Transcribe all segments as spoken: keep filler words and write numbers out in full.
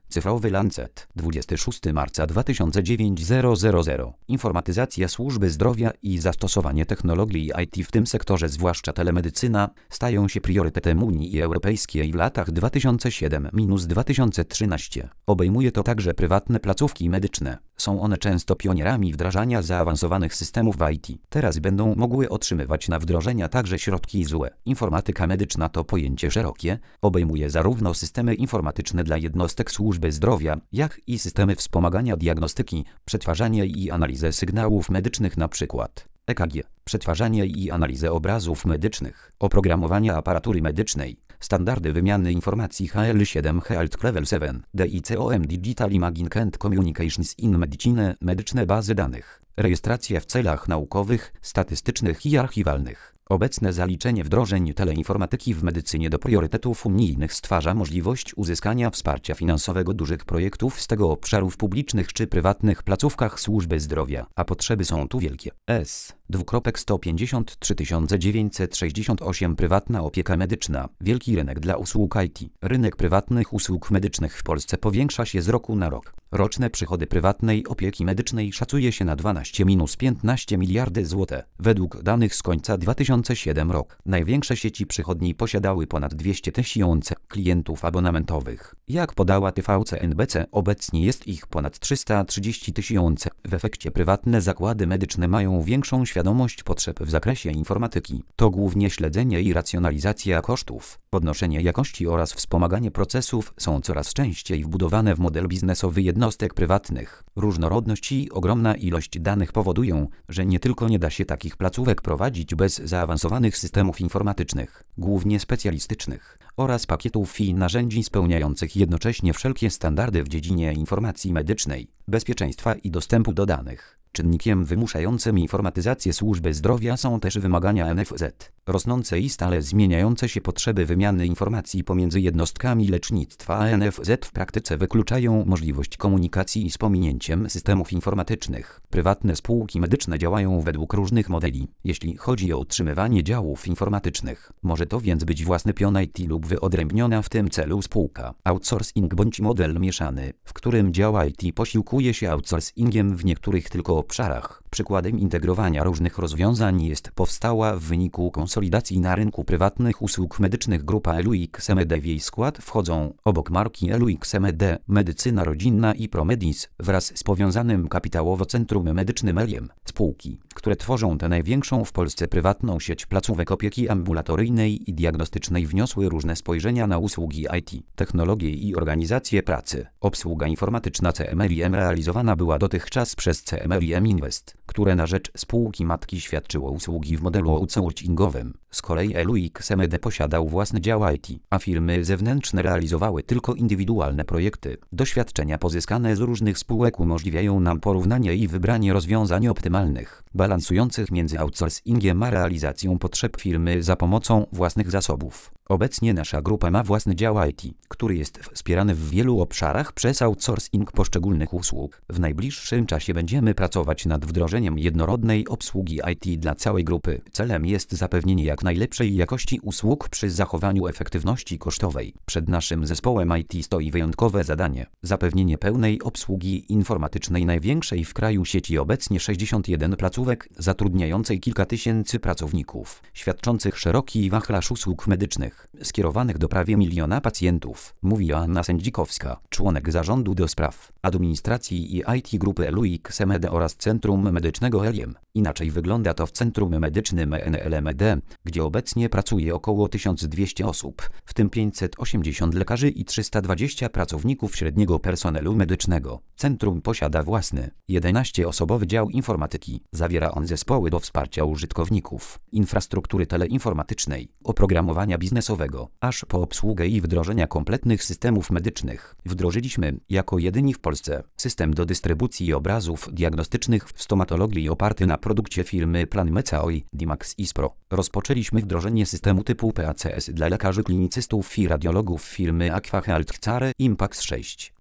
Cyfrowy Lancet, dwudziestego szóstego marca dwa tysiące dziewiątego. Informatyzacja służby zdrowia i zastosowanie technologii I T w tym sektorze, zwłaszcza telemedycyna, stają się priorytetem Unii Europejskiej w latach dwa tysiące siódmym do dwa tysiące trzynastego. Obejmuje to także prywatne placówki medyczne. Są one często pionierami wdrażania zaawansowanych systemów I T. Teraz będą mogły otrzymywać na wdrożenia także środki Z U E. Informatyka medyczna to pojęcie szerokie, obejmuje zarówno systemy informatyczne dla jednostek służby zdrowia, jak i systemy wspomagania diagnostyki, przetwarzania i analizy sygnałów medycznych, np. E K G, przetwarzanie i analizę obrazów medycznych, oprogramowania aparatury medycznej, standardy wymiany informacji H L siedem, Health Level siedem, D I C O M Digital Imaging and Communications in Medicine, medyczne bazy danych, rejestracja w celach naukowych, statystycznych i archiwalnych. Obecne zaliczenie wdrożeń teleinformatyki w medycynie do priorytetów unijnych stwarza możliwość uzyskania wsparcia finansowego dużych projektów z tego obszaru w publicznych czy prywatnych placówkach służby zdrowia, a potrzeby są tu wielkie. S. sto pięćdziesiąt trzy tysiące dziewięćset sześćdziesiąt osiem Prywatna opieka medyczna. Wielki rynek dla usług I T. Rynek prywatnych usług medycznych w Polsce powiększa się z roku na rok. Roczne przychody prywatnej opieki medycznej szacuje się na dwanaście do piętnastu miliardów złotych. Według danych z końca dwa tysiące siódmego roku największe sieci przychodni posiadały ponad dwieście tysięcy klientów abonamentowych. Jak podała T V C N B C, obecnie jest ich ponad trzysta trzydzieści tysięcy. W efekcie prywatne zakłady medyczne mają większą świadomość potrzeb w zakresie informatyki. To głównie śledzenie i racjonalizacja kosztów, podnoszenie jakości oraz wspomaganie procesów są coraz częściej wbudowane w model biznesowy jednostek prywatnych. Różnorodność i ogromna ilość danych powodują, że nie tylko nie da się takich placówek prowadzić bez zaawansowanych systemów informatycznych, głównie specjalistycznych, oraz pakietów i narzędzi spełniających jednocześnie wszelkie standardy w dziedzinie informacji medycznej, bezpieczeństwa i dostępu do danych. Czynnikiem wymuszającym informatyzację służby zdrowia są też wymagania N F Z. Rosnące i stale zmieniające się potrzeby wymiany informacji pomiędzy jednostkami lecznictwa a N F Z w praktyce wykluczają możliwość komunikacji z pominięciem systemów informatycznych. Prywatne spółki medyczne działają według różnych modeli, jeśli chodzi o utrzymywanie działów informatycznych. Może to więc być własny pion I T lub wyodrębniona w tym celu spółka. Outsourcing bądź model mieszany, w którym dział I T posiłkuje się outsourcingiem w niektórych tylko obszarach. Przykładem integrowania różnych rozwiązań jest powstała w wyniku konsolidacji na rynku prywatnych usług medycznych grupa L U X M D. W jej skład wchodzą, obok marki L U X M D, Medycyna Rodzinna i Promedis wraz z powiązanym kapitałowo Centrum Medycznym Eliem, spółki, które tworzą tę największą w Polsce prywatną sieć placówek opieki ambulatoryjnej i diagnostycznej, wniosły różne spojrzenia na usługi I T, technologie i organizację pracy. Obsługa informatyczna C M L I M realizowana była dotychczas przez C M L I M Invest, które na rzecz spółki matki świadczyło usługi w modelu outsourcingowym. Z kolei L U X M D posiadał własny dział I T, a firmy zewnętrzne realizowały tylko indywidualne projekty. Doświadczenia pozyskane z różnych spółek umożliwiają nam porównanie i wybranie rozwiązań optymalnych, balansujących między outsourcingiem a realizacją potrzeb firmy za pomocą własnych zasobów. Obecnie nasza grupa ma własny dział I T, który jest wspierany w wielu obszarach przez outsourcing poszczególnych usług. W najbliższym czasie będziemy pracować nad wdrożeniem jednorodnej obsługi I T dla całej grupy. Celem jest zapewnienie jak najlepszej jakości usług przy zachowaniu efektywności kosztowej. Przed naszym zespołem I T stoi wyjątkowe zadanie: zapewnienie pełnej obsługi informatycznej największej w kraju sieci, obecnie sześćdziesiąt jeden placówek, zatrudniającej kilka tysięcy pracowników, świadczących szeroki wachlarz usług medycznych, skierowanych do prawie miliona pacjentów, mówi Joanna Sędzikowska, członek zarządu do spraw administracji i I T grupy L U X M D oraz Centrum Medycznego Eliem. Inaczej wygląda to w Centrum Medycznym N L M D, gdzie obecnie pracuje około tysiąc dwieście osób, w tym pięćset osiemdziesiąt lekarzy i trzysta dwadzieścia pracowników średniego personelu medycznego. Centrum posiada własny, jedenastoosobowy dział informatyki. Zawiera on zespoły do wsparcia użytkowników, infrastruktury teleinformatycznej, oprogramowania biznesowego, aż po obsługę i wdrożenia kompletnych systemów medycznych. Wdrożyliśmy, jako jedyni w Polsce, system do dystrybucji obrazów diagnostycznych w stomatologii oparty na produkcie firmy Planmeca O I, Dimax Ispro. Rozpoczęliśmy wdrożenie systemu typu P A C S dla lekarzy klinicystów i radiologów firmy Aqua Health Care Impax sześć.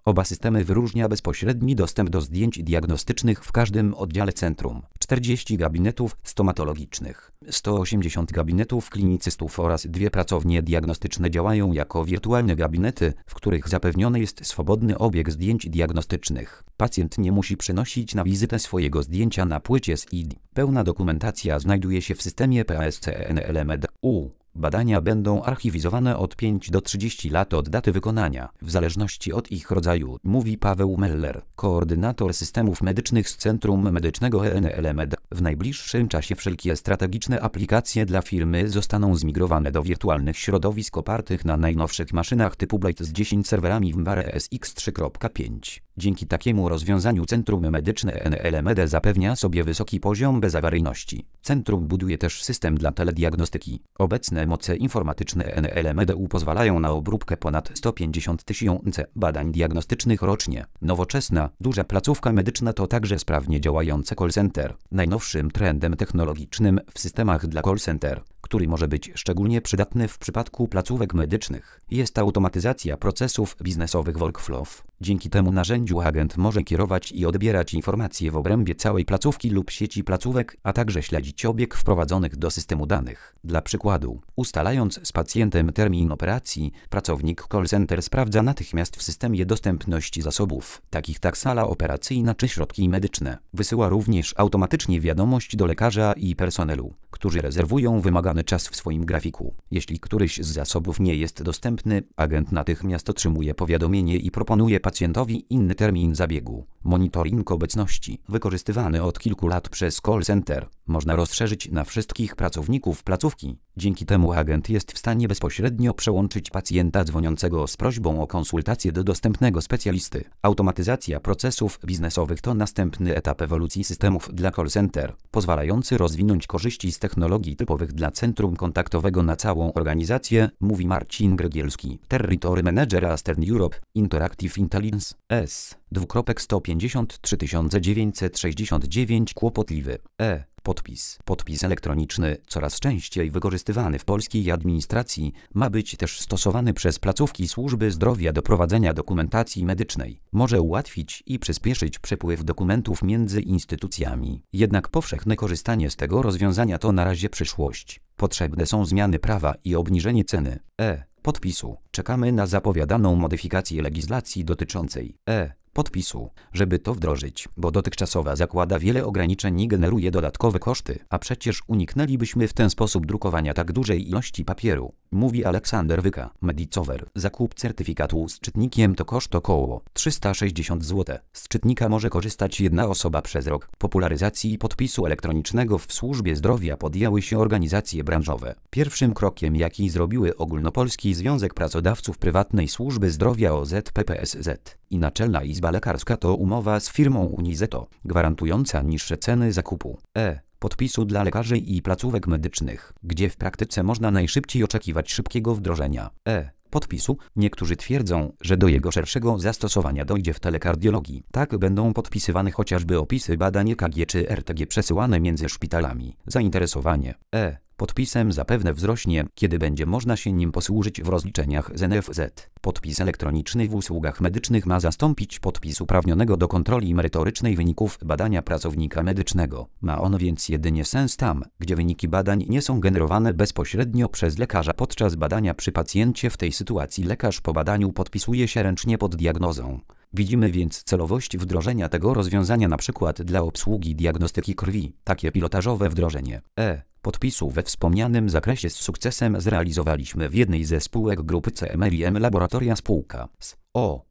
Oba systemy wyróżnia bezpośredni dostęp do zdjęć diagnostycznych w każdym oddziale centrum, czterdzieści gabinetów stomatologicznych, sto osiemdziesiąt gabinetów klinicystów oraz dwie pracownie diagnostyczne działają jako wirtualne gabinety, w których zapewniony jest swobodny obieg zdjęć diagnostycznych. Pacjent nie musi przenosić na wizytę swojego zdjęcia na płycie z I D. Pełna dokumentacja znajduje się w systemie P A S C N L M E D U. Badania będą archiwizowane od pięciu do trzydziestu lat od daty wykonania, w zależności od ich rodzaju, mówi Paweł Meller, koordynator systemów medycznych z Centrum Medycznego E N L M E D. W najbliższym czasie wszelkie strategiczne aplikacje dla firmy zostaną zmigrowane do wirtualnych środowisk opartych na najnowszych maszynach typu Blade z dziesięć serwerami w Mare S X trzy kropka pięć. Dzięki takiemu rozwiązaniu Centrum Medyczne E N L M E D zapewnia sobie wysoki poziom bezawaryjności. Centrum buduje też system dla telediagnostyki. Obecne moce informatyczne E N L M E D U pozwalają na obróbkę ponad sto pięćdziesiąt tysięcy badań diagnostycznych rocznie. Nowoczesna, duża placówka medyczna to także sprawnie działające call center. Najnowszym trendem technologicznym w systemach dla call center, który może być szczególnie przydatny w przypadku placówek medycznych, jest automatyzacja procesów biznesowych workflow. Dzięki temu narzędziu agent może kierować i odbierać informacje w obrębie całej placówki lub sieci placówek, a także śledzić obieg wprowadzonych do systemu danych. Dla przykładu, ustalając z pacjentem termin operacji, pracownik call center sprawdza natychmiast w systemie dostępność zasobów, takich jak sala operacyjna czy środki medyczne. Wysyła również automatycznie wiadomość do lekarza i personelu, którzy rezerwują wymagany czas w swoim grafiku. Jeśli któryś z zasobów nie jest dostępny, agent natychmiast otrzymuje powiadomienie i proponuje pacjentowi inny termin zabiegu. Monitoring obecności, wykorzystywany od kilku lat przez call center, można rozszerzyć na wszystkich pracowników placówki. Dzięki temu agent jest w stanie bezpośrednio przełączyć pacjenta dzwoniącego z prośbą o konsultację do dostępnego specjalisty. Automatyzacja procesów biznesowych to następny etap ewolucji systemów dla call center, pozwalający rozwinąć korzyści z technologii typowych dla centrum kontaktowego na całą organizację, mówi Marcin Grygielski, Territory Manager Eastern Europe, Interactive Intelligence, S. sto pięćdziesiąt trzy tysiące dziewięćset sześćdziesiąt dziewięć kłopotliwy. E. Podpis. Podpis elektroniczny, coraz częściej wykorzystywany w polskiej administracji, ma być też stosowany przez placówki służby zdrowia do prowadzenia dokumentacji medycznej. Może ułatwić i przyspieszyć przepływ dokumentów między instytucjami. Jednak powszechne korzystanie z tego rozwiązania to na razie przyszłość. Potrzebne są zmiany prawa i obniżenie ceny E. podpisu. Czekamy na zapowiadaną modyfikację legislacji dotyczącej E. podpisu, żeby to wdrożyć, bo dotychczasowa zakłada wiele ograniczeń i generuje dodatkowe koszty, a przecież uniknęlibyśmy w ten sposób drukowania tak dużej ilości papieru, mówi Aleksander Wyka, Medicover. Zakup certyfikatu z czytnikiem to koszt około trzysta sześćdziesiąt złotych. Z czytnika może korzystać jedna osoba przez rok. Popularyzacji podpisu elektronicznego w służbie zdrowia podjęły się organizacje branżowe. Pierwszym krokiem, jaki zrobiły Ogólnopolski Związek Pracodawców Prywatnej Służby Zdrowia O Z P P S Z i Naczelna Izba Lekarska to umowa z firmą Unizeto, gwarantująca niższe ceny zakupu E. podpisu dla lekarzy i placówek medycznych, gdzie w praktyce można najszybciej oczekiwać szybkiego wdrożenia E. podpisu. Niektórzy twierdzą, że do jego szerszego zastosowania dojdzie w telekardiologii. Tak będą podpisywane chociażby opisy badań E K G czy R T G przesyłane między szpitalami. Zainteresowanie E. podpisem zapewne wzrośnie, kiedy będzie można się nim posłużyć w rozliczeniach z N F Z. Podpis elektroniczny w usługach medycznych ma zastąpić podpis uprawnionego do kontroli merytorycznej wyników badania pracownika medycznego. Ma on więc jedynie sens tam, gdzie wyniki badań nie są generowane bezpośrednio przez lekarza podczas badania przy pacjencie. W tej sytuacji lekarz po badaniu podpisuje się ręcznie pod diagnozą. Widzimy więc celowość wdrożenia tego rozwiązania na przykład dla obsługi diagnostyki krwi. Takie pilotażowe wdrożenie E. podpisu we wspomnianym zakresie z sukcesem zrealizowaliśmy w jednej ze spółek grupy C M L I M Laboratoria spółka z O.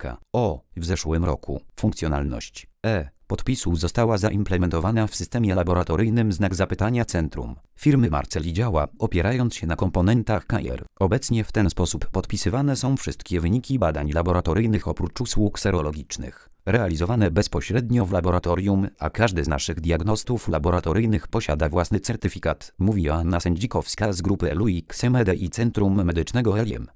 O. w zeszłym roku. Funkcjonalność E. podpisu została zaimplementowana w systemie laboratoryjnym znak zapytania centrum firmy Marceli działa, opierając się na komponentach K R. Obecnie w ten sposób podpisywane są wszystkie wyniki badań laboratoryjnych oprócz usług serologicznych, realizowane bezpośrednio w laboratorium, a każdy z naszych diagnostów laboratoryjnych posiada własny certyfikat, mówi Joanna Sędzikowska z grupy L U X M E D i Centrum Medycznego L I M.